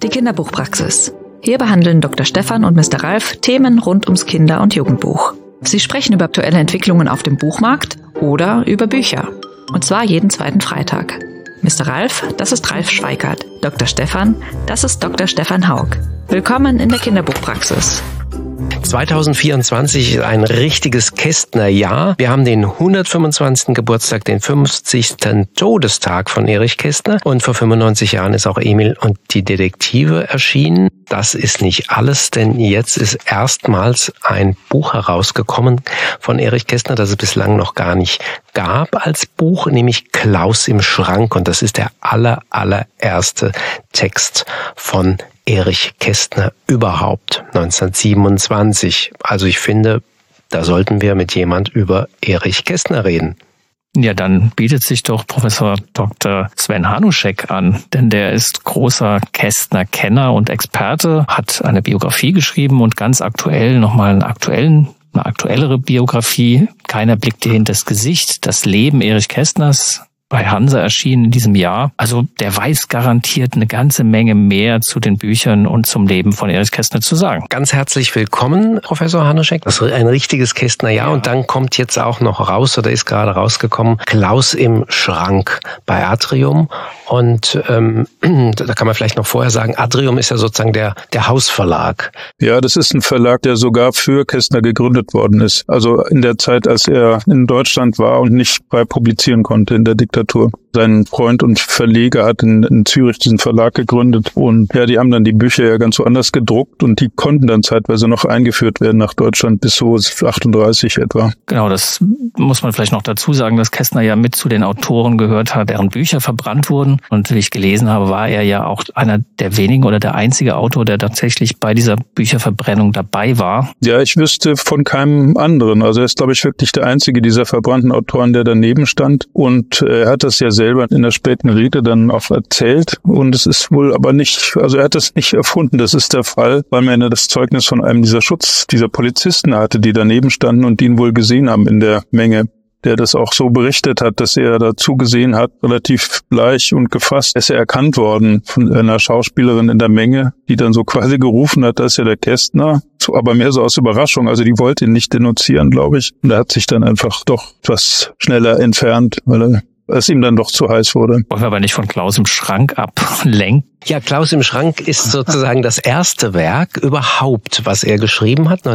die Kinderbuchpraxis. Hier behandeln Dr. Stefan und Mr. Ralf Themen rund ums Kinder- und Jugendbuch. Sie sprechen über aktuelle Entwicklungen auf dem Buchmarkt oder über Bücher. Und zwar jeden zweiten Freitag. Mr. Ralf, das ist Ralf Schweikart. Dr. Stefan, das ist Dr. Stefan Haug. Willkommen in der Kinderbuchpraxis. 2024 ist ein richtiges Kästner-Jahr. Wir haben den 125. Geburtstag, den 50. Todestag von Erich Kästner. Und vor 95 Jahren ist auch Emil und die Detektive erschienen. Das ist nicht alles, denn jetzt ist erstmals ein Buch herausgekommen von Erich Kästner, das es bislang noch gar nicht gab als Buch, nämlich Klaus im Schrank. Und das ist der allererste Text von Erich Kästner überhaupt, 1927. Also ich finde, da sollten wir mit jemand über Erich Kästner reden. Ja, dann bietet sich doch Professor Dr. Sven Hanuschek an, denn der ist großer Kästner-Kenner und Experte, hat eine Biografie geschrieben und ganz aktuell nochmal eine aktuellere Biografie. Keiner blickt dir hinters Gesicht. Das Leben Erich Kästners, bei Hansa erschienen in diesem Jahr. Also der weiß garantiert eine ganze Menge mehr zu den Büchern und zum Leben von Erich Kästner zu sagen. Ganz herzlich willkommen, Professor Hanuschek. Das ist ein richtiges Kästnerjahr. Ja. Und dann kommt jetzt auch noch raus, oder ist gerade rausgekommen, Klaus im Schrank bei Atrium. Und da kann man vielleicht noch vorher sagen, Atrium ist ja sozusagen der Hausverlag. Ja, das ist ein Verlag, der sogar für Kästner gegründet worden ist. Also in der Zeit, als er in Deutschland war und nicht frei publizieren konnte in der Diktatur. Sein Freund und Verleger hat in Zürich diesen Verlag gegründet. Und ja, die haben dann die Bücher ja ganz woanders gedruckt und die konnten dann zeitweise noch eingeführt werden nach Deutschland bis so 38 etwa. Genau, das muss man vielleicht noch dazu sagen, dass Kästner ja mit zu den Autoren gehört hat, deren Bücher verbrannt wurden. Und wie ich gelesen habe, war er ja auch einer der wenigen oder der einzige Autor, der tatsächlich bei dieser Bücherverbrennung dabei war. Ja, ich wüsste von keinem anderen. Also er ist, glaube ich, wirklich der einzige dieser verbrannten Autoren, der daneben stand. Und er hat das ja selber in der späten Rede dann auch erzählt. Und es ist wohl aber nicht, also er hat das nicht erfunden. Das ist der Fall, weil man ja das Zeugnis von einem dieser Polizisten hatte, die daneben standen und ihn wohl gesehen haben in der Menge, der das auch so berichtet hat, dass er dazu gesehen hat, relativ bleich und gefasst, ist er erkannt worden von einer Schauspielerin in der Menge, die dann so quasi gerufen hat, das ist ja der Kästner, aber mehr so aus Überraschung, also die wollte ihn nicht denunzieren, glaube ich, und er hat sich dann einfach doch etwas schneller entfernt, weil es ihm dann doch zu heiß wurde. Wollen wir aber nicht von Klaus im Schrank ablenken? Ja, Klaus im Schrank ist sozusagen das erste Werk überhaupt, was er geschrieben hat,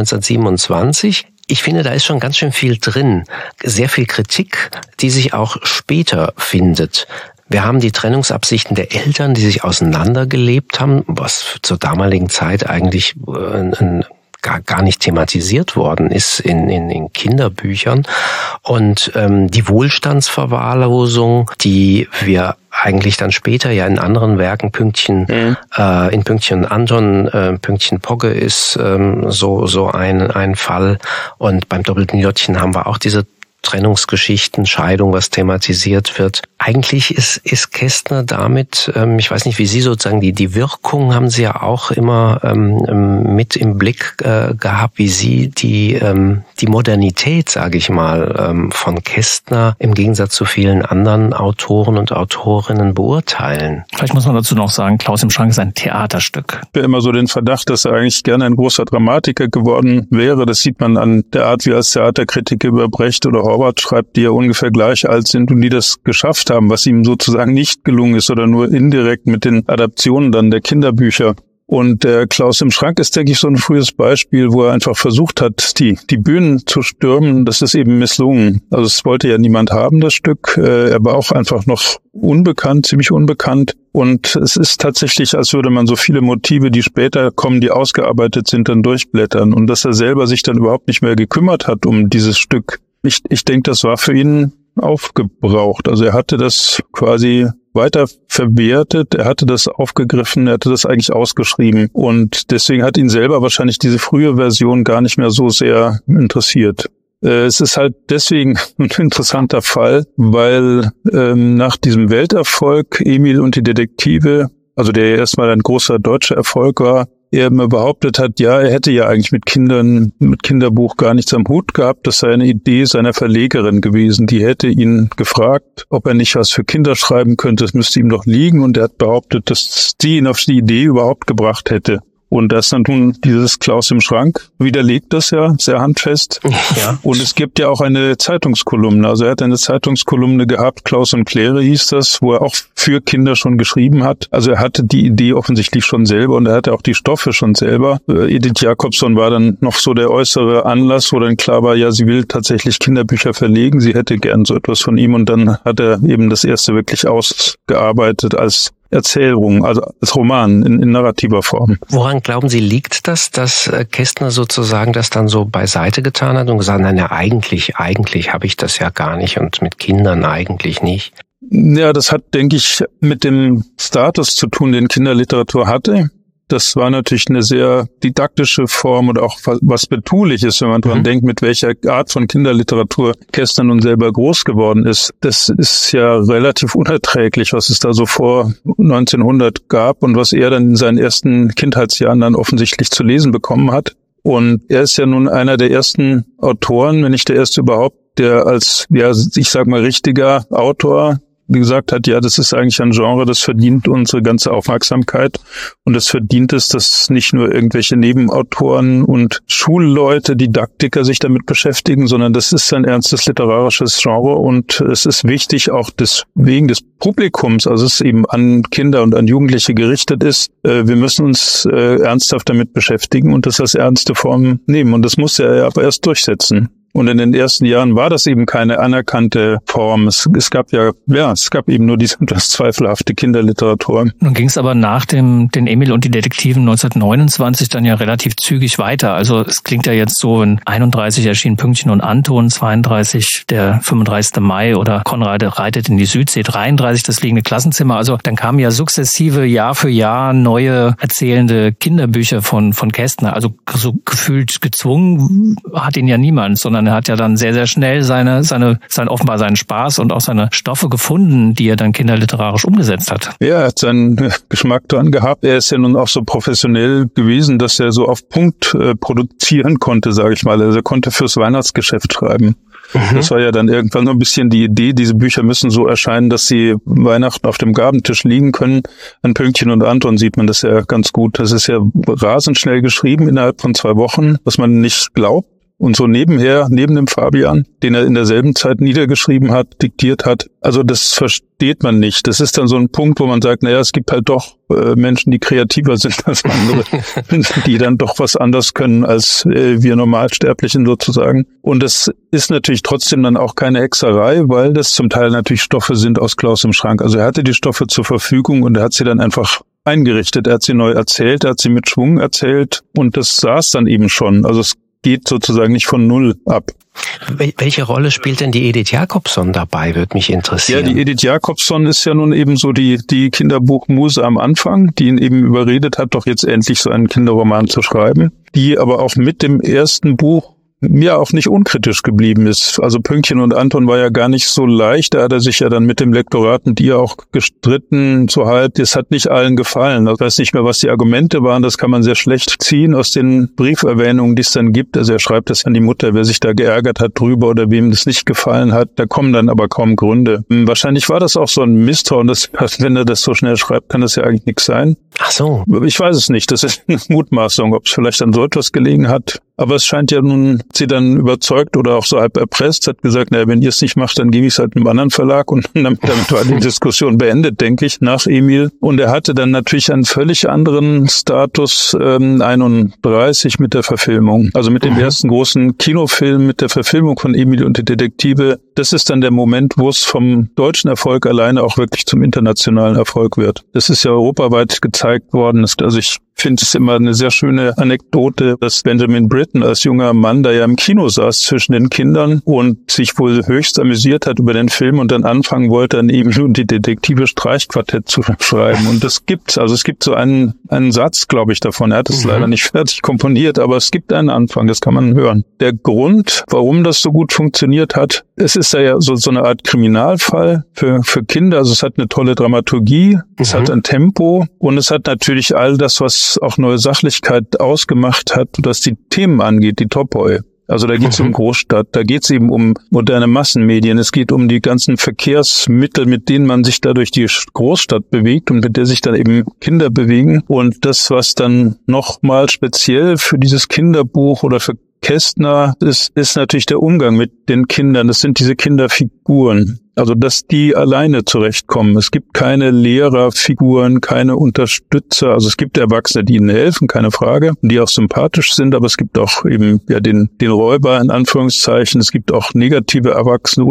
1927. Ich finde, da ist schon ganz schön viel drin. Sehr viel Kritik, die sich auch später findet. Wir haben die Trennungsabsichten der Eltern, die sich auseinandergelebt haben, was zur damaligen Zeit eigentlich gar nicht thematisiert worden ist in Kinderbüchern. Und die Wohlstandsverwahrlosung, die wir eigentlich dann später ja in anderen Werken, in Pünktchen Anton, Pünktchen Pogge ist so ein Fall. Und beim doppelten Jottchen haben wir auch diese Trennungsgeschichten, Scheidung, was thematisiert wird. Eigentlich ist Kästner damit, ich weiß nicht, wie Sie sozusagen, die Wirkung haben Sie ja auch immer mit im Blick gehabt, wie Sie die Modernität, sage ich mal, von Kästner im Gegensatz zu vielen anderen Autoren und Autorinnen beurteilen. Vielleicht muss man dazu noch sagen, Klaus im Schrank ist ein Theaterstück. Ich habe immer so den Verdacht, dass er eigentlich gerne ein großer Dramatiker geworden wäre. Das sieht man an der Art, wie er als Theaterkritiker über Brecht oder Horvath schreibt, die ja ungefähr gleich alt sind und die das geschafft haben, was ihm sozusagen nicht gelungen ist oder nur indirekt mit den Adaptionen dann der Kinderbücher. Und der Klaus im Schrank ist, denke ich, so ein frühes Beispiel, wo er einfach versucht hat, die Bühnen zu stürmen. Das ist eben misslungen. Also es wollte ja niemand haben, das Stück. Er war auch einfach noch unbekannt, ziemlich unbekannt. Und es ist tatsächlich, als würde man so viele Motive, die später kommen, die ausgearbeitet sind, dann durchblättern. Und dass er selber sich dann überhaupt nicht mehr gekümmert hat um dieses Stück. Ich denke, das war für ihn aufgebraucht. Also er hatte das quasi weiter verwertet, er hatte das aufgegriffen, er hatte das eigentlich ausgeschrieben und deswegen hat ihn selber wahrscheinlich diese frühe Version gar nicht mehr so sehr interessiert. Es ist halt deswegen ein interessanter Fall, weil nach diesem Welterfolg Emil und die Detektive, also der erstmal ein großer deutscher Erfolg war, er immer behauptet hat, ja, er hätte ja eigentlich mit Kinderbuch gar nichts am Hut gehabt. Das sei eine Idee seiner Verlegerin gewesen. Die hätte ihn gefragt, ob er nicht was für Kinder schreiben könnte. Das müsste ihm doch liegen. Und er hat behauptet, dass sie ihn auf die Idee überhaupt gebracht hätte. Und das dann nun dieses Klaus im Schrank widerlegt das ja sehr handfest. Ja. Und es gibt ja auch eine Zeitungskolumne. Also er hat eine Zeitungskolumne gehabt, Klaus und Claire hieß das, wo er auch für Kinder schon geschrieben hat. Also er hatte die Idee offensichtlich schon selber und er hatte auch die Stoffe schon selber. Edith Jacobson war dann noch so der äußere Anlass, wo dann klar war, ja, sie will tatsächlich Kinderbücher verlegen. Sie hätte gern so etwas von ihm und dann hat er eben das erste wirklich ausgearbeitet als Erzählung, also als Roman in narrativer Form. Woran glauben Sie, liegt das, dass Kästner sozusagen das dann so beiseite getan hat und gesagt, nein, ja, eigentlich habe ich das ja gar nicht und mit Kindern eigentlich nicht? Ja, das hat, denke ich, mit dem Status zu tun, den Kinderliteratur hatte. Das war natürlich eine sehr didaktische Form und auch was Betuliches, wenn man dran denkt, mit welcher Art von Kinderliteratur Kästner nun selber groß geworden ist. Das ist ja relativ unerträglich, was es da so vor 1900 gab und was er dann in seinen ersten Kindheitsjahren dann offensichtlich zu lesen bekommen hat. Und er ist ja nun einer der ersten Autoren, wenn nicht der erste überhaupt, der als, ja, ich sag mal, richtiger Autor gesagt hat, ja, das ist eigentlich ein Genre, das verdient unsere ganze Aufmerksamkeit und es verdient es, dass nicht nur irgendwelche Nebenautoren und Schulleute, Didaktiker sich damit beschäftigen, sondern das ist ein ernstes literarisches Genre und es ist wichtig, auch wegen des Publikums, also es eben an Kinder und an Jugendliche gerichtet ist, wir müssen uns ernsthaft damit beschäftigen und das als ernste Form nehmen und das muss er ja aber erst durchsetzen. Und in den ersten Jahren war das eben keine anerkannte Form. Es gab eben nur diese etwas zweifelhafte Kinderliteratur. Nun ging es aber nach den Emil und die Detektiven 1929 dann ja relativ zügig weiter. Also es klingt ja jetzt so, in 31 erschien Pünktchen und Anton, 32 der 35. Mai oder Konrad reitet in die Südsee, 33 das liegende Klassenzimmer. Also dann kamen ja sukzessive Jahr für Jahr neue erzählende Kinderbücher von Kästner. Also so gefühlt gezwungen hat ihn ja niemand, sondern er hat ja dann sehr, sehr schnell offenbar seinen Spaß und auch seine Stoffe gefunden, die er dann kinderliterarisch umgesetzt hat. Ja, er hat seinen Geschmack dran gehabt. Er ist ja nun auch so professionell gewesen, dass er so auf Punkt produzieren konnte, sage ich mal. Also er konnte fürs Weihnachtsgeschäft schreiben. Das war ja dann irgendwann so ein bisschen die Idee, diese Bücher müssen so erscheinen, dass sie Weihnachten auf dem Gabentisch liegen können. An Pünktchen und Anton sieht man das ja ganz gut. Das ist ja rasend schnell geschrieben innerhalb von 2 Wochen, was man nicht glaubt. Und so nebenher, neben dem Fabian, den er in derselben Zeit niedergeschrieben hat, diktiert hat, also das versteht man nicht. Das ist dann so ein Punkt, wo man sagt, naja, es gibt halt doch Menschen, die kreativer sind als andere, die dann doch was anders können als wir Normalsterblichen sozusagen. Und das ist natürlich trotzdem dann auch keine Hexerei, weil das zum Teil natürlich Stoffe sind aus Klaus im Schrank. Also er hatte die Stoffe zur Verfügung und er hat sie dann einfach eingerichtet. Er hat sie neu erzählt, er hat sie mit Schwung erzählt und das saß dann eben schon. Also es geht sozusagen nicht von null ab. Welche Rolle spielt denn die Edith Jacobson dabei, würde mich interessieren. Ja, die Edith Jacobson ist ja nun eben so die Kinderbuchmuse am Anfang, die ihn eben überredet hat, doch jetzt endlich so einen Kinderroman zu schreiben, die aber auch mit dem ersten Buch mir auch nicht unkritisch geblieben ist. Also Pünktchen und Anton war ja gar nicht so leicht. Da hat er sich ja dann mit dem Lektorat und ihr auch gestritten, so halb. Das hat nicht allen gefallen. Ich weiß nicht mehr, was die Argumente waren. Das kann man sehr schlecht ziehen aus den Brieferwähnungen, die es dann gibt. Also er schreibt das an die Mutter, wer sich da geärgert hat drüber oder wem das nicht gefallen hat. Da kommen dann aber kaum Gründe. Wahrscheinlich war das auch so ein Misstrauen, dass, wenn er das so schnell schreibt, kann das ja eigentlich nichts sein. Ach so. Ich weiß es nicht. Das ist eine Mutmaßung, ob es vielleicht an so etwas gelegen hat. Aber es scheint ja nun, sie dann überzeugt oder auch so halb erpresst, hat gesagt, naja, wenn ihr es nicht macht, dann gebe ich es halt einem anderen Verlag und damit war die Diskussion beendet, denke ich, nach Emil. Und er hatte dann natürlich einen völlig anderen Status 31 mit der Verfilmung. Also mit dem ersten großen Kinofilm, mit der Verfilmung von Emil und die Detektive. Das ist dann der Moment, wo es vom deutschen Erfolg alleine auch wirklich zum internationalen Erfolg wird. Das ist ja europaweit gezeigt worden. Also ich finde es immer eine sehr schöne Anekdote, dass Benjamin Britten als junger Mann da ja im Kino saß zwischen den Kindern und sich wohl höchst amüsiert hat über den Film und dann anfangen wollte, an Emil und die Detektive Streichquartett zu schreiben. Und das gibt's. Also es gibt so einen Satz, glaube ich, davon. Er hat es leider nicht fertig komponiert, aber es gibt einen Anfang, das kann man hören. Der Grund, warum das so gut funktioniert hat, es ist ja so eine Art Kriminalfall für Kinder. Also es hat eine tolle Dramaturgie, es hat ein Tempo und es hat natürlich all das, was auch neue Sachlichkeit ausgemacht hat, was die Themen angeht, die Topoi. Also da geht es um Großstadt, da geht es eben um moderne Massenmedien, es geht um die ganzen Verkehrsmittel, mit denen man sich da durch die Großstadt bewegt und mit der sich dann eben Kinder bewegen. Und das, was dann nochmal speziell für dieses Kinderbuch oder für Kästner ist natürlich der Umgang mit den Kindern. Das sind diese Kinderfiguren. Also, dass die alleine zurechtkommen. Es gibt keine Lehrerfiguren, keine Unterstützer. Also es gibt Erwachsene, die ihnen helfen, keine Frage, die auch sympathisch sind, aber es gibt auch eben ja den Räuber in Anführungszeichen. Es gibt auch negative Erwachsene,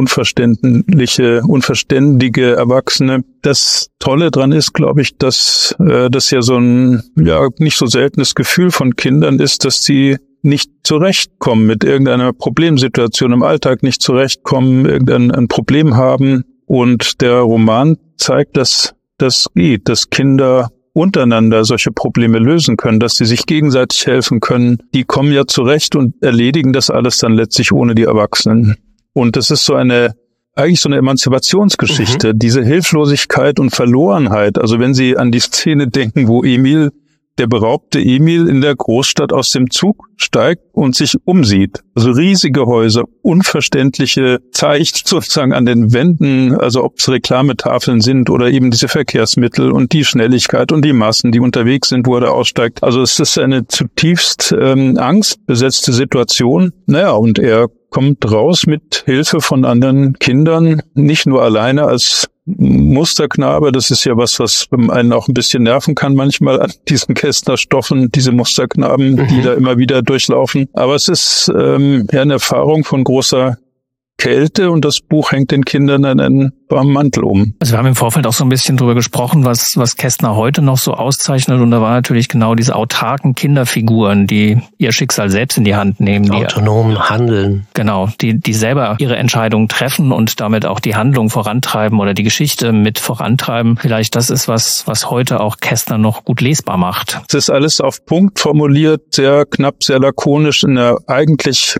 unverständige Erwachsene. Das Tolle dran ist, glaube ich, dass das ja so ein nicht so seltenes Gefühl von Kindern ist, dass sie nicht zurechtkommen mit irgendeiner Problemsituation im Alltag, nicht zurechtkommen, irgendein Problem haben. Und der Roman zeigt, dass das geht, dass Kinder untereinander solche Probleme lösen können, dass sie sich gegenseitig helfen können. Die kommen ja zurecht und erledigen das alles dann letztlich ohne die Erwachsenen. Und das ist eigentlich so eine Emanzipationsgeschichte, diese Hilflosigkeit und Verlorenheit. Also wenn Sie an die Szene denken, wo der beraubte Emil in der Großstadt aus dem Zug steigt und sich umsieht. Also riesige Häuser, unverständliche Zeichen sozusagen an den Wänden, also ob es Reklametafeln sind oder eben diese Verkehrsmittel und die Schnelligkeit und die Massen, die unterwegs sind, wo er da aussteigt. Also es ist eine zutiefst angstbesetzte Situation. Und er kommt raus mit Hilfe von anderen Kindern, nicht nur alleine als Musterknabe, das ist ja was einen auch ein bisschen nerven kann manchmal an diesen Kästner-Stoffen, diese Musterknaben, die da immer wieder durchlaufen. Aber es ist eine Erfahrung von großer Kälte und das Buch hängt den Kindern einen warmen Mantel um. Also wir haben im Vorfeld auch so ein bisschen drüber gesprochen, was Kästner heute noch so auszeichnet und da war natürlich genau diese autarken Kinderfiguren, die ihr Schicksal selbst in die Hand nehmen. Die autonom handeln. Genau, die selber ihre Entscheidungen treffen und damit auch die Handlung vorantreiben oder die Geschichte mit vorantreiben. Vielleicht das ist was heute auch Kästner noch gut lesbar macht. Es ist alles auf Punkt formuliert, sehr knapp, sehr lakonisch in der eigentlich,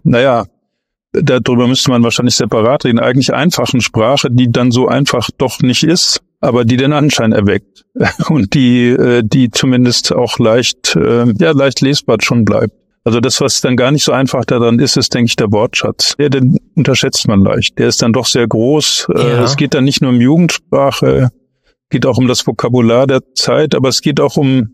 darüber müsste man wahrscheinlich separat reden, eigentlich einfachen Sprache, die dann so einfach doch nicht ist, aber die den Anschein erweckt und die zumindest auch leicht lesbar schon bleibt. Also das, was dann gar nicht so einfach daran ist, denke ich, der Wortschatz. Den unterschätzt man leicht. Der ist dann doch sehr groß. Ja. Es geht dann nicht nur um Jugendsprache, geht auch um das Vokabular der Zeit, aber es geht auch um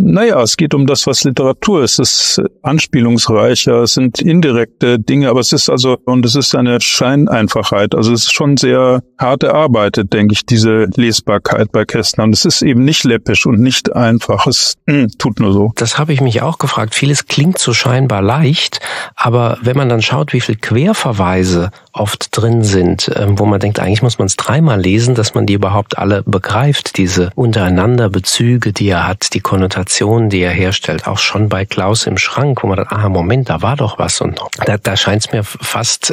das, was Literatur ist. Es ist anspielungsreicher, es sind indirekte Dinge, aber es ist eine Scheineinfachheit. Also es ist schon sehr hart erarbeitet, denke ich, diese Lesbarkeit bei Kästner. Und es ist eben nicht läppisch und nicht einfach. Es tut nur so. Das habe ich mich auch gefragt. Vieles klingt so scheinbar leicht, aber wenn man dann schaut, wie viel Querverweise oft drin sind, wo man denkt, eigentlich muss man es dreimal lesen, dass man die überhaupt alle begreift, diese untereinander Bezüge, die er hat, die Konnotationen, die er herstellt, auch schon bei Klaus im Schrank, wo man dann, Moment, da war doch was und da scheint es mir fast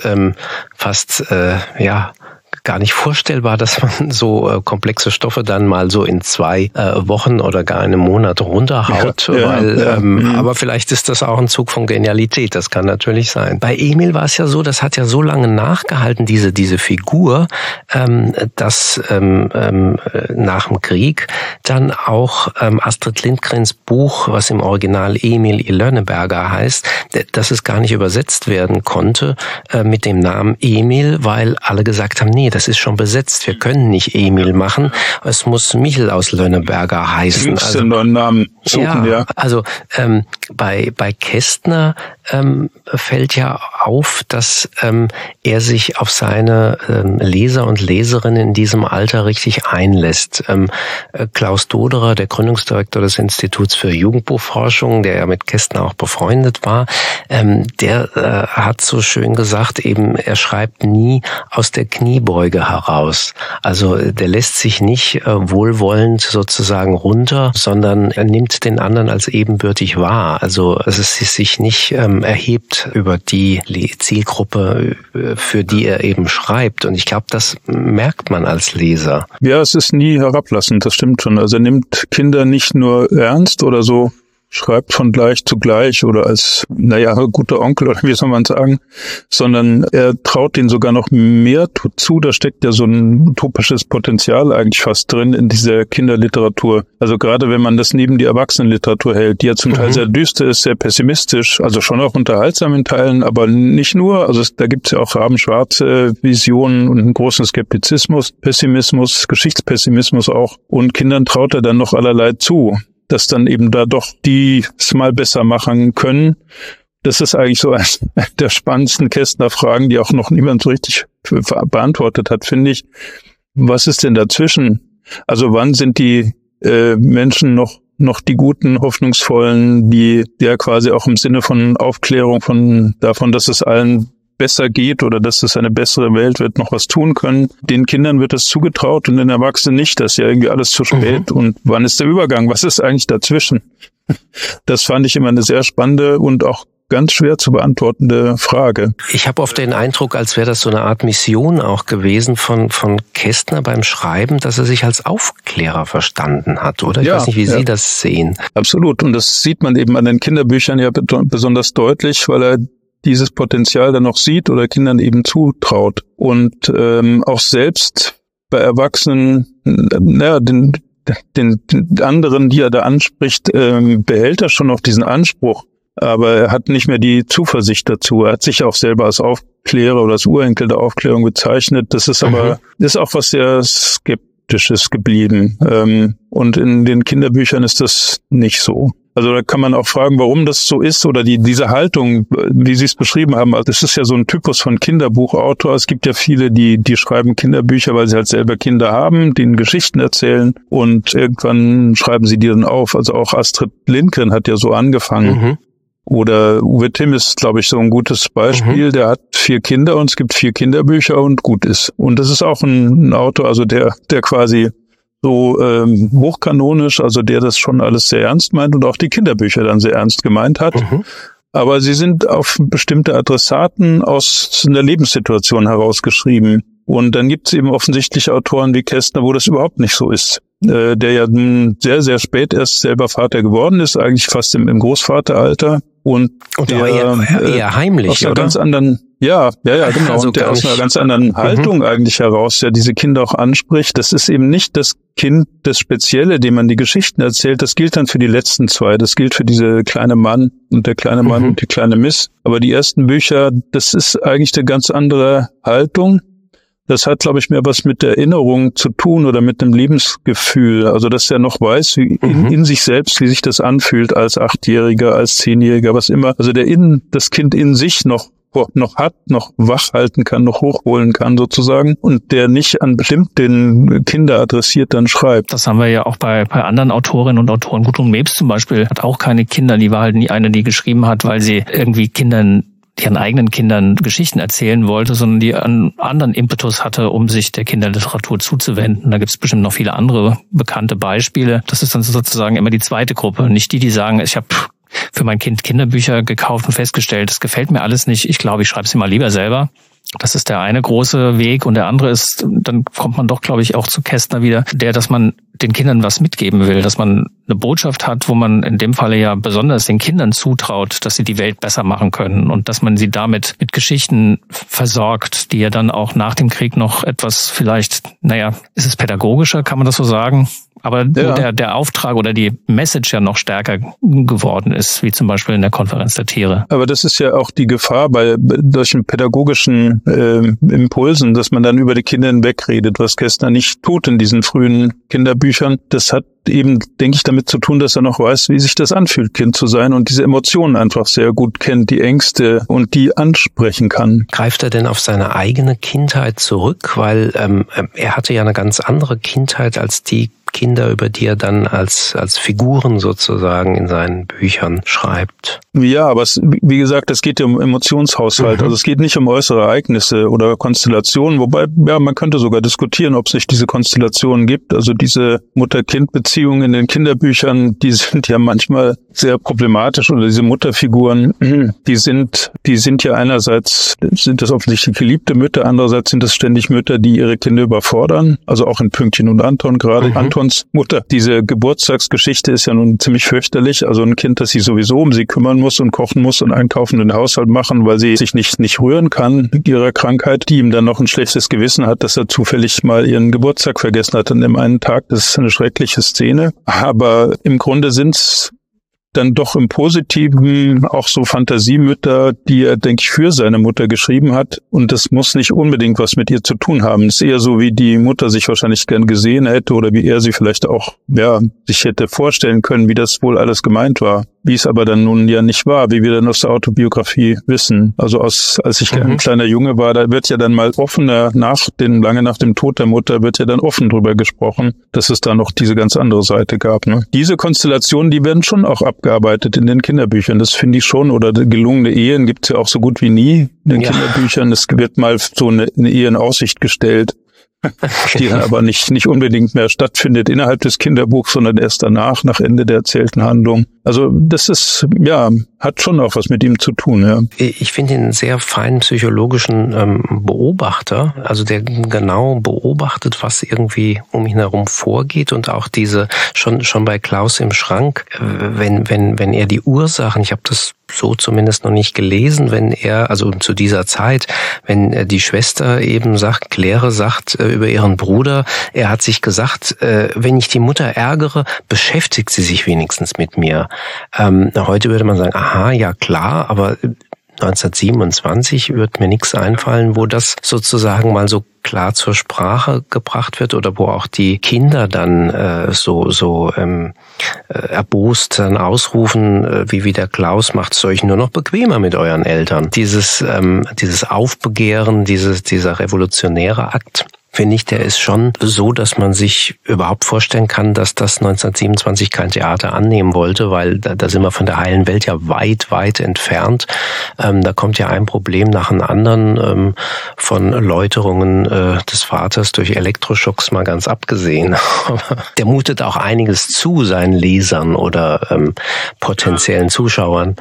gar nicht vorstellbar, dass man so komplexe Stoffe dann mal so in 2 Wochen oder gar einem Monat runterhaut, aber vielleicht ist das auch ein Zug von Genialität, das kann natürlich sein. Bei Emil war es ja so, das hat ja so lange nachgehalten, diese Figur, dass nach dem Krieg dann auch Astrid Lindgrens Buch, was im Original Emil i Lönneberger heißt, dass es gar nicht übersetzt werden konnte mit dem Namen Emil, weil alle gesagt haben, nee, das ist schon besetzt. Wir können nicht Emil machen. Es muss Michel aus Lönneberger heißen. Also einen neuen Namen suchen, ja. Also bei Kästner fällt ja auf, dass er sich auf seine Leser und Leserinnen in diesem Alter richtig einlässt. Klaus Doderer, der Gründungsdirektor des Instituts für Jugendbuchforschung, der ja mit Kästner auch befreundet war, der hat so schön gesagt, eben er schreibt nie aus der Kniebeuge heraus. Also der lässt sich nicht wohlwollend sozusagen runter, sondern er nimmt nimmt den anderen als ebenbürtig wahr. Also es sich nicht erhebt über die Zielgruppe, für die er eben schreibt. Und ich glaube, das merkt man als Leser. Ja, es ist nie herablassend, das stimmt schon. Also er nimmt Kinder nicht nur ernst oder so, schreibt von gleich zu gleich oder als, guter Onkel oder wie soll man sagen, sondern er traut ihnen sogar noch mehr zu. Da steckt ja so ein utopisches Potenzial eigentlich fast drin in dieser Kinderliteratur. Also gerade wenn man das neben die Erwachsenenliteratur hält, die ja zum Teil sehr düster ist, sehr pessimistisch, also schon auch unterhaltsam in Teilen, aber nicht nur. Also da gibt es ja auch rabenschwarze Visionen und einen großen Skeptizismus, Pessimismus, Geschichtspessimismus auch. Und Kindern traut er dann noch allerlei zu, dass dann eben da doch die es mal besser machen können. Das ist eigentlich so eine der spannendsten Kästner-Fragen, die auch noch niemand so richtig beantwortet hat, finde ich. Was ist denn dazwischen? Also wann sind die Menschen noch die guten, hoffnungsvollen, die ja quasi auch im Sinne von Aufklärung davon, dass es allen besser geht oder dass es eine bessere Welt wird, noch was tun können. Den Kindern wird es zugetraut und den Erwachsenen nicht. Das ist ja irgendwie alles zu spät. Und wann ist der Übergang? Was ist eigentlich dazwischen? Das fand ich immer eine sehr spannende und auch ganz schwer zu beantwortende Frage. Ich habe oft den Eindruck, als wäre das so eine Art Mission auch gewesen von Kästner beim Schreiben, dass er sich als Aufklärer verstanden hat, oder? Ich weiß nicht, wie Sie das sehen. Absolut. Und das sieht man eben an den Kinderbüchern ja besonders deutlich, weil er dieses Potenzial dann noch sieht oder Kindern eben zutraut. Und auch selbst bei Erwachsenen, den anderen, die er da anspricht, behält er schon noch diesen Anspruch. Aber er hat nicht mehr die Zuversicht dazu. Er hat sich auch selber als Aufklärer oder als Urenkel der Aufklärung bezeichnet. Das ist aber, ist auch was sehr Skeptisches geblieben. Und in den Kinderbüchern ist das nicht so. Also da kann man auch fragen, warum das so ist oder diese Haltung, wie Sie es beschrieben haben. Also das ist ja so ein Typus von Kinderbuchautor. Es gibt ja viele, die schreiben Kinderbücher, weil sie halt selber Kinder haben, denen Geschichten erzählen und irgendwann schreiben sie die dann auf. Also auch Astrid Lindgren hat ja so angefangen. Oder Uwe Timm ist, glaube ich, so ein gutes Beispiel. Der hat 4 Kinder und es gibt 4 Kinderbücher und gut ist. Und das ist auch ein Autor, also der quasi so hochkanonisch, also der das schon alles sehr ernst meint und auch die Kinderbücher dann sehr ernst gemeint hat. Aber sie sind auf bestimmte Adressaten aus einer Lebenssituation herausgeschrieben. Und dann gibt es eben offensichtlich Autoren wie Kästner, wo das überhaupt nicht so ist. Der ja sehr, sehr spät erst selber Vater geworden ist, eigentlich fast im Großvateralter. Und der, eher heimlich, aus einer ganz anderen, genau. Also und der aus einer ganz anderen Haltung eigentlich heraus ja diese Kinder auch anspricht. Das ist eben nicht das Kind, das Spezielle, dem man die Geschichten erzählt. Das gilt dann für die letzten 2. Das gilt für diese kleine Mann und der kleine Mann und die kleine Miss. Aber die ersten Bücher, das ist eigentlich eine ganz andere Haltung. Das hat, glaube ich, mehr was mit der Erinnerung zu tun oder mit dem Lebensgefühl. Also, dass er noch weiß, wie in sich selbst, wie sich das anfühlt als 8-Jähriger, als 10-Jähriger, was immer. Also, das Kind in sich noch hat, noch wach halten kann, noch hochholen kann sozusagen und der nicht an bestimmten Kinder adressiert dann schreibt. Das haben wir ja auch bei anderen Autorinnen und Autoren. Gudrun Mebs zum Beispiel hat auch keine Kinder. Die war halt nie eine, die geschrieben hat, weil sie irgendwie ihren eigenen Kindern Geschichten erzählen wollte, sondern die einen anderen Impetus hatte, um sich der Kinderliteratur zuzuwenden. Da gibt es bestimmt noch viele andere bekannte Beispiele. Das ist dann sozusagen immer die zweite Gruppe. Nicht die sagen, ich habe für mein Kind Kinderbücher gekauft und festgestellt, das gefällt mir alles nicht. Ich glaube, ich schreibe sie mal lieber selber. Das ist der eine große Weg. Und der andere ist, dann kommt man doch, glaube ich, auch zu Kästner wieder, dass man den Kindern was mitgeben will, dass man eine Botschaft hat, wo man in dem Falle ja besonders den Kindern zutraut, dass sie die Welt besser machen können und dass man sie damit mit Geschichten versorgt, die ja dann auch nach dem Krieg noch etwas vielleicht, ist es pädagogischer, kann man das so sagen? Aber der Auftrag oder die Message ja noch stärker geworden ist, wie zum Beispiel in der Konferenz der Tiere. Aber das ist ja auch die Gefahr bei solchen pädagogischen Impulsen, dass man dann über die Kinder hinwegredet, was Kästner nicht tut in diesen frühen Kinderbüchern. Das hat eben, denke ich, damit zu tun, dass er noch weiß, wie sich das anfühlt, Kind zu sein und diese Emotionen einfach sehr gut kennt, die Ängste und die ansprechen kann. Greift er denn auf seine eigene Kindheit zurück? Weil er hatte ja eine ganz andere Kindheit als die Kinder, über die er dann als Figuren sozusagen in seinen Büchern schreibt. Ja, aber wie gesagt, es geht ja um Emotionshaushalt. Also es geht nicht um äußere Ereignisse oder Konstellationen, wobei, ja, man könnte sogar diskutieren, ob es nicht diese Konstellationen gibt. Also diese Mutter-Kind-Beziehungen in den Kinderbüchern, die sind ja manchmal sehr problematisch, oder diese Mutterfiguren, die sind ja einerseits, sind das offensichtlich geliebte Mütter, andererseits sind das ständig Mütter, die ihre Kinder überfordern. Also auch in Pünktchen und Anton, gerade Antons Mutter. Diese Geburtstagsgeschichte ist ja nun ziemlich fürchterlich. Also ein Kind, das sich sowieso um sie kümmern muss und kochen muss und einkaufen und den Haushalt machen, weil sie sich nicht rühren kann mit ihrer Krankheit, die ihm dann noch ein schlechtes Gewissen hat, dass er zufällig mal ihren Geburtstag vergessen hat an dem einen Tag. Das ist eine schreckliche Szene. Aber im Grunde sind's dann doch im Positiven auch so Fantasiemütter, die er, denke ich, für seine Mutter geschrieben hat. Und das muss nicht unbedingt was mit ihr zu tun haben. Es ist eher so, wie die Mutter sich wahrscheinlich gern gesehen hätte oder wie er sie vielleicht auch, ja, sich hätte vorstellen können, wie das wohl alles gemeint war. Wie es aber dann nun ja nicht war, wie wir dann aus der Autobiografie wissen. Also als ich ein kleiner Junge war, da wird ja dann mal offener lange nach dem Tod der Mutter wird ja dann offen drüber gesprochen, dass es da noch diese ganz andere Seite gab. Ne? Diese Konstellationen, die werden schon auch abgearbeitet in den Kinderbüchern. Das finde ich schon. Oder gelungene Ehen gibt's ja auch so gut wie nie in den Kinderbüchern. Es wird mal so eine Ehe in Aussicht gestellt, die dann aber nicht unbedingt mehr stattfindet innerhalb des Kinderbuchs, sondern erst danach, nach Ende der erzählten Handlung. Also das ist, ja, hat schon auch was mit ihm zu tun, ja. Ich finde ihn einen sehr feinen psychologischen Beobachter, also der genau beobachtet, was irgendwie um ihn herum vorgeht, und auch diese, schon bei Klaus im Schrank, wenn er die Ursachen, ich habe das so zumindest noch nicht gelesen, wenn er, also zu dieser Zeit, wenn die Schwester eben sagt, Claire sagt über ihren Bruder, er hat sich gesagt, wenn ich die Mutter ärgere, beschäftigt sie sich wenigstens mit mir. Heute würde man sagen, aha, ja klar, aber 1927 wird mir nichts einfallen, wo das sozusagen mal so klar zur Sprache gebracht wird, oder wo auch die Kinder dann erbost dann ausrufen, wie der Klaus, macht es euch nur noch bequemer mit euren Eltern. Dieses Aufbegehren, dieser revolutionäre Akt, finde ich, der ist schon so, dass man sich überhaupt vorstellen kann, dass das 1927 kein Theater annehmen wollte, weil da sind wir von der heilen Welt ja weit, weit entfernt. Da kommt ja ein Problem nach dem anderen, von Läuterungen des Vaters durch Elektroschocks mal ganz abgesehen. Der mutet auch einiges zu seinen Lesern oder potenziellen Zuschauern.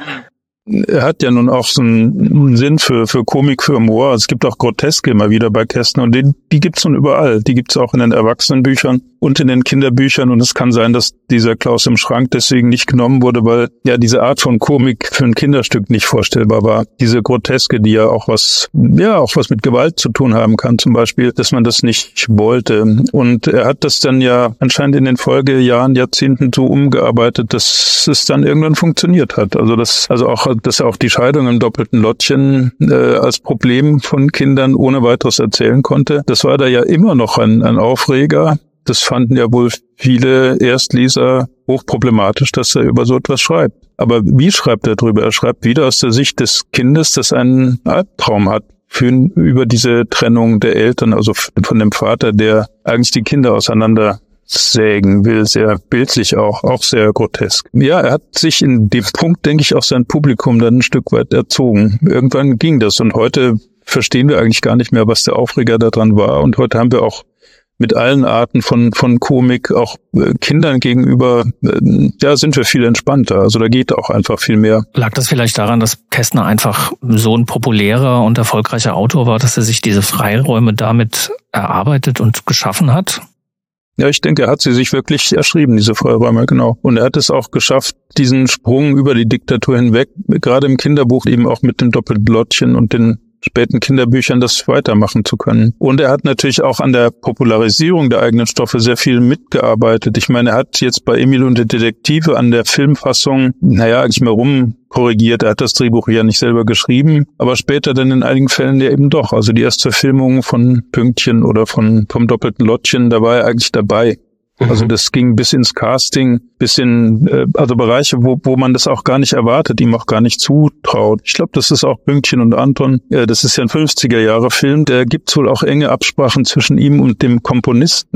Er hat ja nun auch so einen Sinn für Komik, für Humor. Es gibt auch Groteske immer wieder bei Kästner, und die gibt's nun überall. Die gibt's auch in den Erwachsenenbüchern und in den Kinderbüchern, und es kann sein, dass dieser Klaus im Schrank deswegen nicht genommen wurde, weil ja diese Art von Komik für ein Kinderstück nicht vorstellbar war. Diese Groteske, die ja auch was mit Gewalt zu tun haben kann, zum Beispiel, dass man das nicht wollte. Und er hat das dann ja anscheinend in den Folgejahren, Jahrzehnten so umgearbeitet, dass es dann irgendwann funktioniert hat. Dass er auch die Scheidung im doppelten Lottchen als Problem von Kindern ohne weiteres erzählen konnte. Das war da ja immer noch ein Aufreger. Das fanden ja wohl viele Erstleser hochproblematisch, dass er über so etwas schreibt. Aber wie schreibt er drüber? Er schreibt wieder aus der Sicht des Kindes, das einen Albtraum hat über diese Trennung der Eltern, also von dem Vater, der eigentlich die Kinder auseinandersägen will, sehr bildlich auch sehr grotesk. Ja, er hat sich in dem Punkt, denke ich, auch sein Publikum dann ein Stück weit erzogen. Irgendwann ging das, und heute verstehen wir eigentlich gar nicht mehr, was der Aufreger daran war, und heute haben wir auch mit allen Arten von Komik auch Kindern gegenüber, sind wir viel entspannter. Also da geht auch einfach viel mehr. Lag das vielleicht daran, dass Kästner einfach so ein populärer und erfolgreicher Autor war, dass er sich diese Freiräume damit erarbeitet und geschaffen hat? Ja, ich denke, er hat sie sich wirklich erschrieben, diese Freiräume, genau. Und er hat es auch geschafft, diesen Sprung über die Diktatur hinweg, gerade im Kinderbuch eben auch mit dem doppelten Lottchen und den späten Kinderbüchern, das weitermachen zu können. Und er hat natürlich auch an der Popularisierung der eigenen Stoffe sehr viel mitgearbeitet. Ich meine, er hat jetzt bei Emil und die Detektive an der Filmfassung, eigentlich mal rumkorrigiert. Er hat das Drehbuch ja nicht selber geschrieben, aber später dann in einigen Fällen ja eben doch. Also die Erstverfilmung von Pünktchen oder vom doppelten Lottchen, da war er eigentlich dabei. Also das ging bis ins Casting, bis in Bereiche, wo man das auch gar nicht erwartet, ihm auch gar nicht zutraut. Ich glaube, das ist auch Pünktchen und Anton. Das ist ja ein 50er-Jahre-Film. Da gibt's wohl auch enge Absprachen zwischen ihm und dem Komponisten.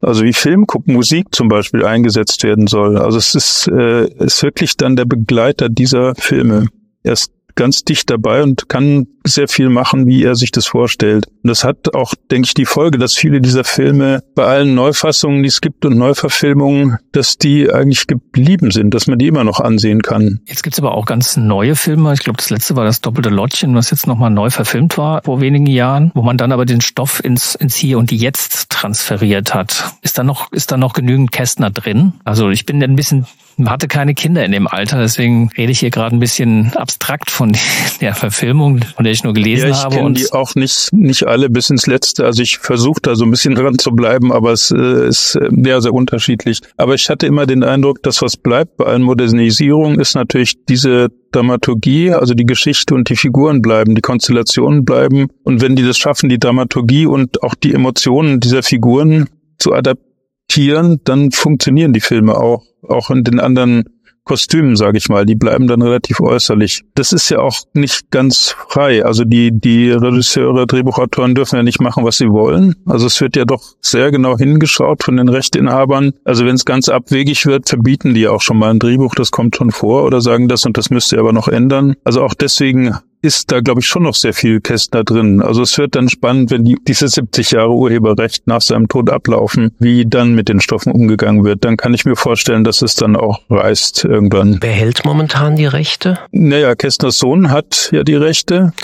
Also wie Filmmusik zum Beispiel eingesetzt werden soll. Also es ist wirklich dann der Begleiter dieser Filme. Er ist ganz dicht dabei und kann sehr viel machen, wie er sich das vorstellt. Und das hat auch, denke ich, die Folge, dass viele dieser Filme bei allen Neufassungen, die es gibt und Neuverfilmungen, dass die eigentlich geblieben sind, dass man die immer noch ansehen kann. Jetzt gibt's aber auch ganz neue Filme. Ich glaube, das letzte war das Doppelte Lottchen, was jetzt nochmal neu verfilmt war vor wenigen Jahren, wo man dann aber den Stoff ins Hier und Jetzt transferiert hat. Ist da noch genügend Kästner drin? Also ich bin ein bisschen, hatte keine Kinder in dem Alter, deswegen rede ich hier gerade ein bisschen abstrakt von der Verfilmung, von der ich nur gelesen habe. Ich kenne die auch nicht alle bis ins Letzte. Also ich versuche da so ein bisschen dran zu bleiben, aber es ist sehr unterschiedlich. Aber ich hatte immer den Eindruck, dass was bleibt bei allen Modernisierungen ist natürlich diese Dramaturgie, also die Geschichte und die Figuren bleiben, die Konstellationen bleiben. Und wenn die das schaffen, die Dramaturgie und auch die Emotionen dieser Figuren zu adaptieren, dann funktionieren die Filme auch in den anderen Kostümen, sage ich mal, die bleiben dann relativ äußerlich. Das ist ja auch nicht ganz frei. Also die Regisseure, Drehbuchautoren dürfen ja nicht machen, was sie wollen. Also es wird ja doch sehr genau hingeschaut von den Rechteinhabern. Also wenn es ganz abwegig wird, verbieten die ja auch schon mal ein Drehbuch, das kommt schon vor, oder sagen das und das müsst ihr aber noch ändern. Also auch deswegen ist da, glaube ich, schon noch sehr viel Kästner drin. Also es wird dann spannend, wenn diese 70 Jahre Urheberrecht nach seinem Tod ablaufen, wie dann mit den Stoffen umgegangen wird. Dann kann ich mir vorstellen, dass es dann auch reißt irgendwann. Wer hält momentan die Rechte? Naja, Kästners Sohn hat ja die Rechte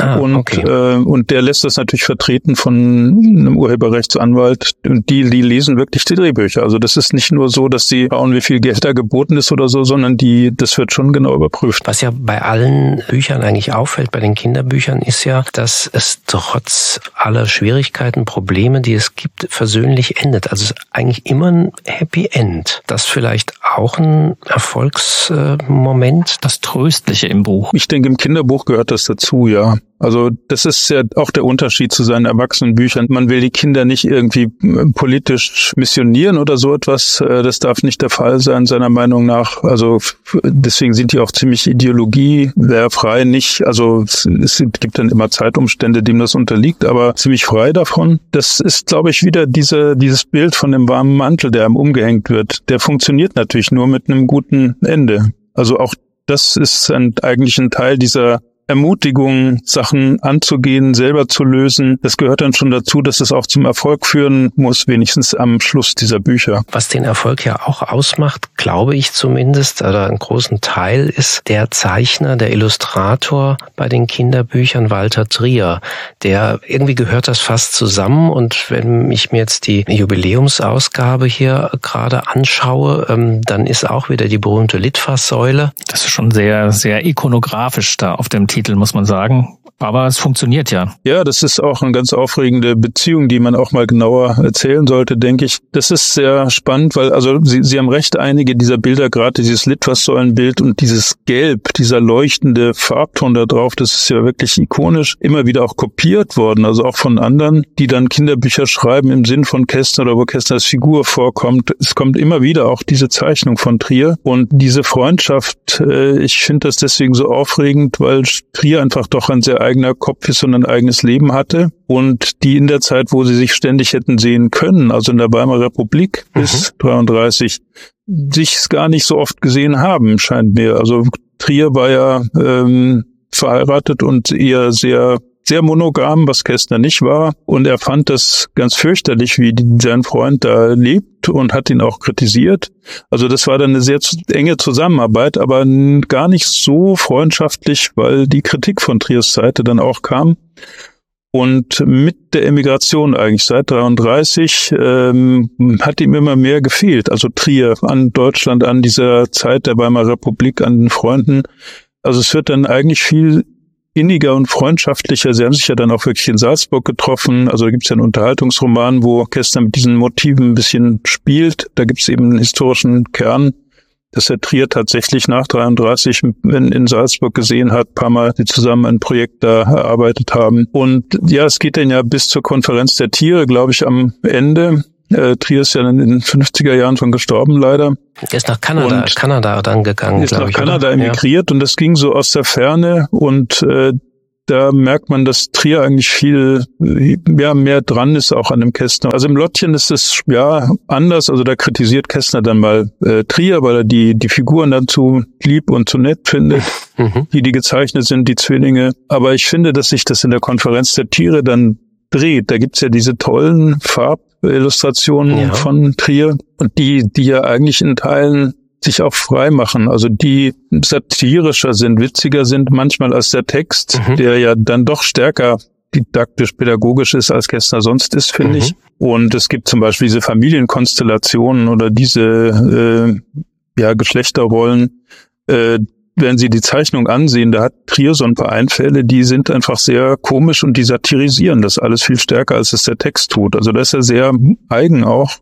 und der lässt das natürlich vertreten von einem Urheberrechtsanwalt. Und die lesen wirklich die Drehbücher. Also das ist nicht nur so, dass die schauen, wie viel Geld da geboten ist oder so, sondern das wird schon genau überprüft. Was ja bei allen Büchern eigentlich auffällt, bei den Kinderbüchern, ist ja, dass es trotz aller Schwierigkeiten, Probleme, die es gibt, versöhnlich endet. Also es ist eigentlich immer ein Happy End. Das vielleicht auch ein Erfolgsmoment. Das Tröstliche im Buch. Ich denke, im Kinderbuch gehört das dazu, ja. Also das ist ja auch der Unterschied zu seinen Erwachsenenbüchern. Man will die Kinder nicht irgendwie politisch missionieren oder so etwas. Das darf nicht der Fall sein, seiner Meinung nach. Also deswegen sind die auch ziemlich ideologiefrei, nicht. Also es gibt dann immer Zeitumstände, dem das unterliegt, aber ziemlich frei davon. Das ist, glaube ich, wieder dieses Bild von dem warmen Mantel, der einem umgehängt wird. Der funktioniert natürlich nur mit einem guten Ende. Also auch das ist eigentlich ein Teil dieser Ermutigung, Sachen anzugehen, selber zu lösen. Das gehört dann schon dazu, dass es auch zum Erfolg führen muss, wenigstens am Schluss dieser Bücher. Was den Erfolg ja auch ausmacht, glaube ich zumindest, oder einen großen Teil, ist der Zeichner, der Illustrator bei den Kinderbüchern, Walter Trier. Irgendwie gehört das fast zusammen, und wenn ich mir jetzt die Jubiläumsausgabe hier gerade anschaue, dann ist auch wieder die berühmte Litfaßsäule. Das ist schon sehr, sehr ikonografisch da auf dem Titel, muss man sagen. Aber es funktioniert ja. Ja, das ist auch eine ganz aufregende Beziehung, die man auch mal genauer erzählen sollte, denke ich. Das ist sehr spannend, weil, also Sie haben recht, einige dieser Bilder, gerade dieses Litfaßsäulenbild und dieses Gelb, dieser leuchtende Farbton da drauf, das ist ja wirklich ikonisch, immer wieder auch kopiert worden, also auch von anderen, die dann Kinderbücher schreiben im Sinn von Kästner oder wo Kästners Figur vorkommt. Es kommt immer wieder auch diese Zeichnung von Trier und diese Freundschaft, ich finde das deswegen so aufregend, weil Trier einfach doch ein sehr eigener Kopf ist und ein eigenes Leben hatte und die in der Zeit, wo sie sich ständig hätten sehen können, also in der Weimarer Republik bis 1933, sich gar nicht so oft gesehen haben, scheint mir. Also Trier war ja verheiratet und eher sehr monogam, was Kästner nicht war. Und er fand das ganz fürchterlich, wie sein Freund da lebt und hat ihn auch kritisiert. Also das war dann eine sehr enge Zusammenarbeit, aber gar nicht so freundschaftlich, weil die Kritik von Triers Seite dann auch kam. Und mit der Emigration eigentlich seit 1933 hat ihm immer mehr gefehlt. Also Trier an Deutschland, an dieser Zeit der Weimarer Republik, an den Freunden. Also es wird dann eigentlich viel inniger und freundschaftlicher. Sie haben sich ja dann auch wirklich in Salzburg getroffen. Also da gibt es ja einen Unterhaltungsroman, wo Kästner mit diesen Motiven ein bisschen spielt. Da gibt es eben einen historischen Kern, dass der Trier tatsächlich nach 1933 in Salzburg gesehen hat, ein paar Mal die zusammen ein Projekt da erarbeitet haben. Und ja, es geht dann ja bis zur Konferenz der Tiere, glaube ich, am Ende. Trier ist ja in den 50er Jahren schon gestorben, leider. Er ist nach Kanada dann gegangen, glaube ich. Ist nach Kanada emigriert und das ging so aus der Ferne und da merkt man, dass Trier eigentlich viel mehr dran ist auch an dem Kästner. Also im Lottchen ist es anders. Also da kritisiert Kästner dann mal Trier, weil er die Figuren dann zu lieb und zu nett findet, die gezeichnet sind, die Zwillinge. Aber ich finde, dass sich das in der Konferenz der Tiere dann dreht. Da gibt's ja diese tollen Farbillustrationen von Trier und die ja eigentlich in Teilen sich auch frei machen, also die satirischer sind, witziger sind manchmal als der Text, der ja dann doch stärker didaktisch-pädagogisch ist, als Kästner sonst ist, finde ich. Und es gibt zum Beispiel diese Familienkonstellationen oder diese Geschlechterrollen. Wenn Sie die Zeichnung ansehen, da hat Trier so ein paar Einfälle, die sind einfach sehr komisch und die satirisieren das alles viel stärker, als es der Text tut. Also das ist ja sehr eigen auch.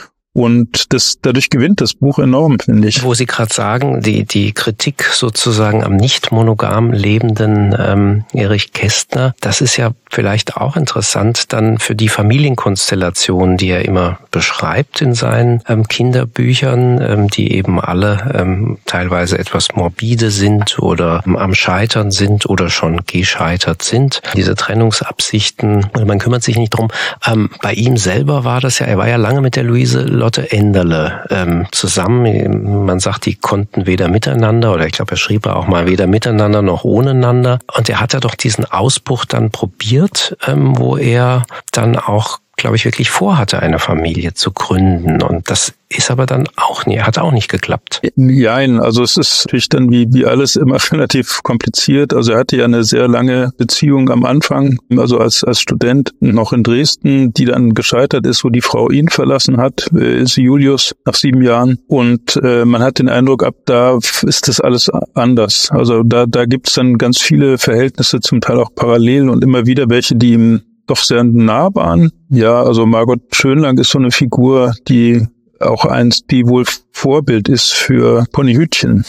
Und dadurch gewinnt das Buch enorm, finde ich. Wo Sie gerade sagen, die Kritik sozusagen am nicht monogam lebenden Erich Kästner, das ist ja vielleicht auch interessant dann für die Familienkonstellationen, die er immer beschreibt in seinen Kinderbüchern, die eben alle teilweise etwas morbide sind oder am Scheitern sind oder schon gescheitert sind. Diese Trennungsabsichten, man kümmert sich nicht drum. Bei ihm selber war das ja, er war ja lange mit der Luise Lotte Enderle zusammen. Man sagt, die konnten weder miteinander, oder ich glaube, er schrieb auch mal weder miteinander noch ohneinander. Und er hat ja doch diesen Ausbruch dann probiert, wo er dann auch, glaube ich, wirklich vorhatte, eine Familie zu gründen. Und das ist aber dann hat auch nicht geklappt. Nein, also es ist natürlich dann wie alles immer relativ kompliziert. Also er hatte ja eine sehr lange Beziehung am Anfang, also als Student noch in Dresden, die dann gescheitert ist, wo die Frau ihn verlassen hat, Julius, nach 7 Jahren. Und man hat den Eindruck, ab da ist das alles anders. Also da gibt's dann ganz viele Verhältnisse, zum Teil auch parallel und immer wieder welche, die ihm doch sehr nah waren. Ja, also Margot Schönlang ist so eine Figur, die auch die wohl Vorbild ist für Ponyhütchen.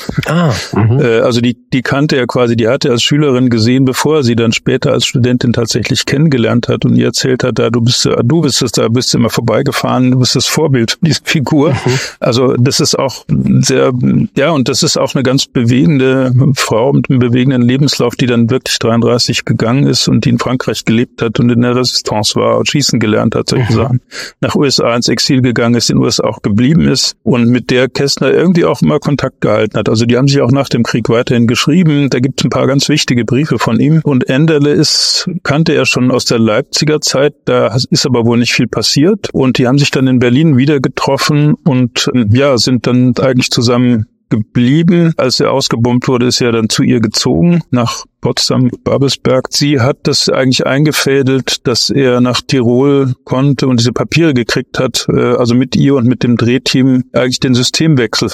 Also die kannte er quasi, die hatte er als Schülerin gesehen, bevor er sie dann später als Studentin tatsächlich kennengelernt hat und ihr erzählt hat, bist du immer vorbeigefahren, du bist das Vorbild für diese Figur. Also das ist auch und das ist auch eine ganz bewegende Frau mit einem bewegenden Lebenslauf, die dann wirklich 33 gegangen ist und die in Frankreich gelebt hat und in der Resistance war und schießen gelernt hat, solche Sachen. Nach USA ins Exil gegangen ist, in den USA auch geblieben ist und mit der Kästner irgendwie auch immer Kontakt gehalten hat. Also die haben sich auch nach dem Krieg weiterhin geschrieben. Da gibt es ein paar ganz wichtige Briefe von ihm. Und Enderle kannte er schon aus der Leipziger Zeit. Da ist aber wohl nicht viel passiert. Und die haben sich dann in Berlin wieder getroffen und sind dann eigentlich zusammen geblieben. Als er ausgebombt wurde, ist er dann zu ihr gezogen, nach Potsdam-Babelsberg. Sie hat das eigentlich eingefädelt, dass er nach Tirol konnte und diese Papiere gekriegt hat, also mit ihr und mit dem Drehteam eigentlich den Systemwechsel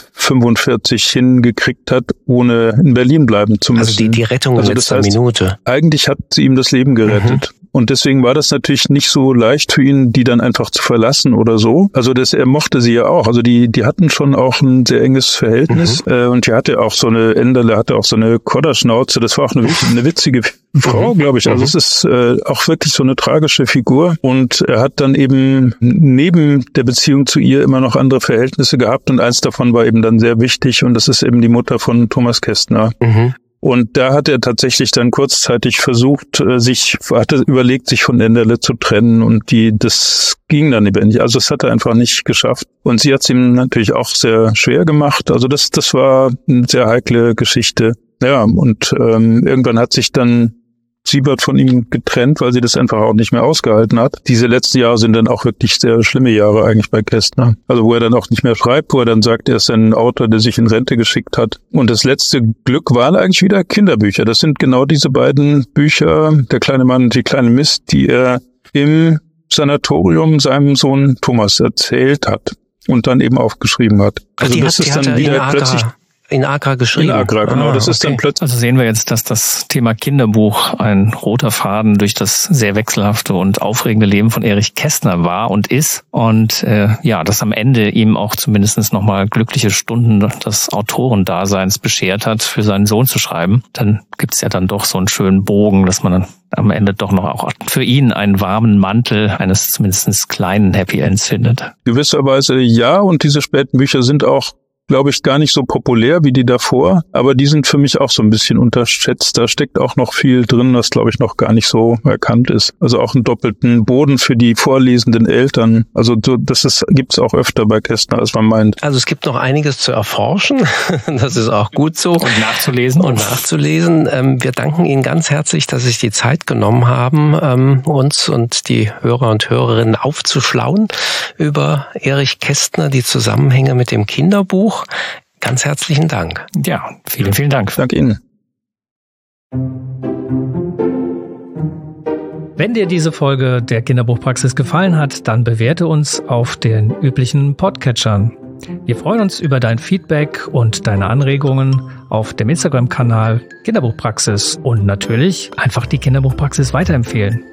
45 hingekriegt hat, ohne in Berlin bleiben zu müssen. Also die Rettung in letzter Minute. Eigentlich hat sie ihm das Leben gerettet. Und deswegen war das natürlich nicht so leicht für ihn, die dann einfach zu verlassen oder so. Also er mochte sie ja auch. Also die hatten schon auch ein sehr enges Verhältnis. Und Enderle hatte auch so eine Kodderschnauze. Das war auch eine witzige Frau, glaube ich. Also es ist auch wirklich so eine tragische Figur. Und er hat dann eben neben der Beziehung zu ihr immer noch andere Verhältnisse gehabt. Und eins davon war eben dann sehr wichtig. Und das ist eben die Mutter von Thomas Kästner. Und da hat er tatsächlich dann kurzzeitig versucht, hatte überlegt, sich von Enderle zu trennen und das ging dann eben nicht. Also das hat er einfach nicht geschafft. Und sie hat es ihm natürlich auch sehr schwer gemacht. Also das war eine sehr heikle Geschichte. Ja, und irgendwann hat sich dann Siebert von ihm getrennt, weil sie das einfach auch nicht mehr ausgehalten hat. Diese letzten Jahre sind dann auch wirklich sehr schlimme Jahre eigentlich bei Kästner. Also wo er dann auch nicht mehr schreibt, wo er dann sagt, er ist ein Autor, der sich in Rente geschickt hat. Und das letzte Glück waren eigentlich wieder Kinderbücher. Das sind genau diese beiden Bücher, Der kleine Mann und die kleine Mist, die er im Sanatorium seinem Sohn Thomas erzählt hat und dann eben aufgeschrieben hat. Also das ist dann wieder plötzlich in Agra geschrieben. In Agra, genau. Das ist dann plötzlich. Also sehen wir jetzt, dass das Thema Kinderbuch ein roter Faden durch das sehr wechselhafte und aufregende Leben von Erich Kästner war und ist. Und dass am Ende ihm auch zumindest nochmal glückliche Stunden des Autorendaseins beschert hat, für seinen Sohn zu schreiben. Dann gibt's ja dann doch so einen schönen Bogen, dass man dann am Ende doch noch auch für ihn einen warmen Mantel eines zumindest kleinen Happy Ends findet. Gewisserweise ja, und diese späten Bücher sind auch glaube ich, gar nicht so populär wie die davor, aber die sind für mich auch so ein bisschen unterschätzt. Da steckt auch noch viel drin, was, glaube ich, noch gar nicht so erkannt ist. Also auch einen doppelten Boden für die vorlesenden Eltern. Also gibt's auch öfter bei Kästner, als man meint. Also es gibt noch einiges zu erforschen. Das ist auch gut so. Und nachzulesen. Wir danken Ihnen ganz herzlich, dass Sie sich die Zeit genommen haben, uns und die Hörer und Hörerinnen aufzuschlauen über Erich Kästner, die Zusammenhänge mit dem Kinderbuch. Ganz herzlichen Dank. Ja, vielen, vielen Dank. Danke Ihnen. Wenn dir diese Folge der Kinderbuchpraxis gefallen hat, dann bewerte uns auf den üblichen Podcatchern. Wir freuen uns über dein Feedback und deine Anregungen auf dem Instagram-Kanal Kinderbuchpraxis und natürlich einfach die Kinderbuchpraxis weiterempfehlen.